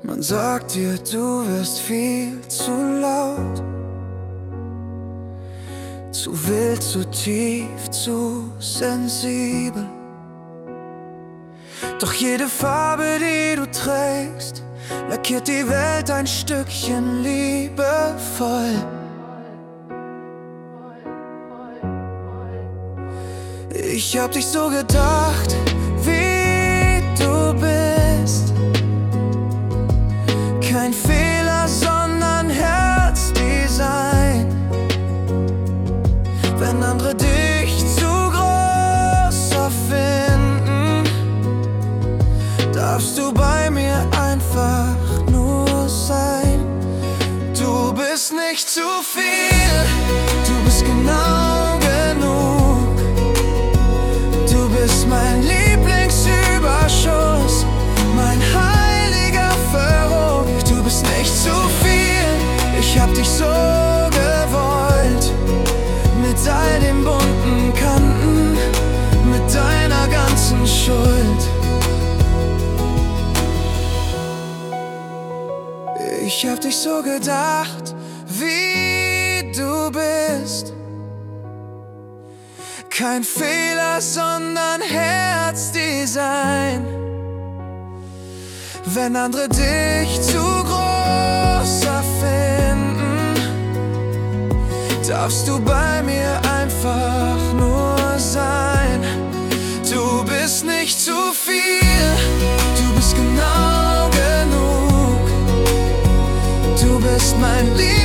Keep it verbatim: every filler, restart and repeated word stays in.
Man sagt dir, du wirst viel zu laut, zu wild, zu tief, zu sensibel. Doch jede Farbe, die du trägst, lackiert die Welt ein Stückchen liebevoll. Ich hab dich so gedacht, wie du bist. Kein Fehler, sondern Herzdesign. Wenn andere dich zu groß erfinden, darfst du bei mir einfach nur sein. Du bist nicht zu viel, du bist genau genug. Du bist mein Lieblingsüberschuss, mein heiliger Verruch. Du bist nicht zu viel, ich hab dich so gewollt. Mit all den bunten Kanten, mit deiner ganzen Schuld. Ich hab dich so gedacht, wie du bist. Kein Fehler, sondern Herzdesign. Wenn andere dich zu groß erfinden, darfst du bei mir einfach nur sein. Du bist nicht zu viel, du bist genau genug. Du bist mein Lieb